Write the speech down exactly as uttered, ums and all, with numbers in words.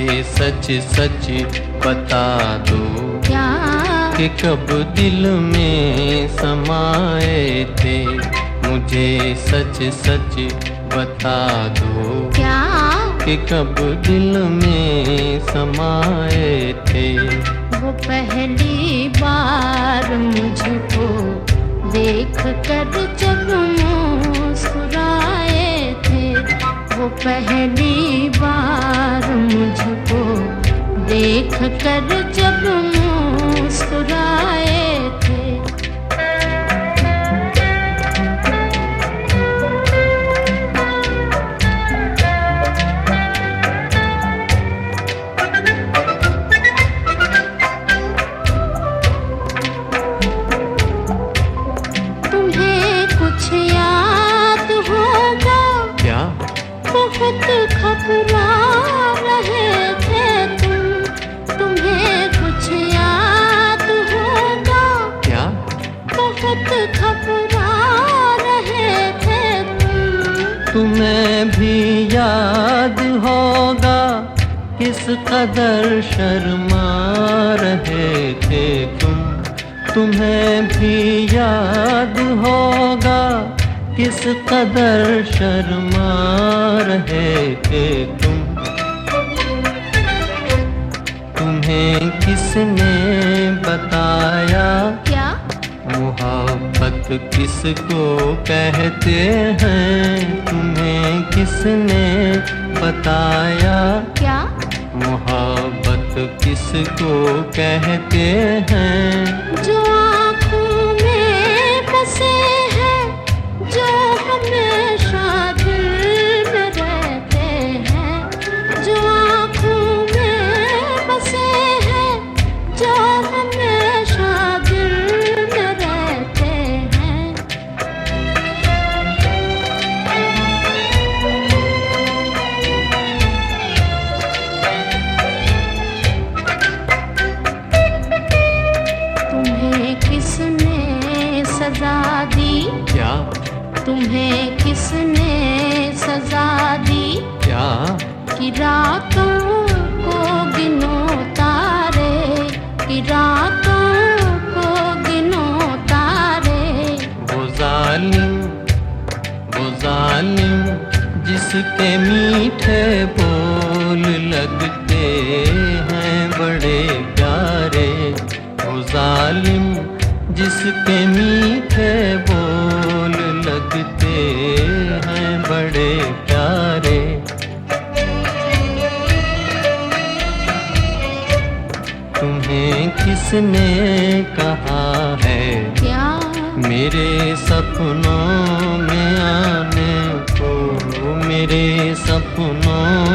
सच सच बता दो क्या कि कब दिल में समाए थे। मुझे सच सच बता दो क्या कि कब दिल में समाए थे। वो पहली बार मुझको देख कर जब मुस्कुराए थे, वो पहली बार मुझको देख कर जब मुस्कुराए थे। बहुत घबरा रहे थे तुम, तुम्हें कुछ याद होगा क्या? बहुत घबरा रहे थे तुम, तुम्हें भी याद होगा किस कदर शर्मा रहे थे तुम। तुम्हें भी याद होगा किस कदर शर्मा रहे थे तुम। तुम्हें किसने बताया क्या मोहब्बत किसको कहते हैं। तुम्हें किसने बताया क्या मोहब्बत किसको कहते हैं। जो आँखों में बसे हैं, जो हमेशा दिल में रहते हैं, जो आँखों में बसे हैं, जो हमेशा दिल में रहते हैं। तुम्हें किसने सजा दी क्या? तुम्हें किसने सजा दी क्या? कि रातों को गिनो तारे, कि रातों को गिनो तारे। वो जालिम वो जालिम जिसके मीठे बोल लगते हैं बड़े प्यारे। वो जालिम जिसके मीठे बोल लगते हैं बड़े प्यारे। तुम्हें किसने कहा है क्या मेरे सपनों में आने को, मेरे सपनों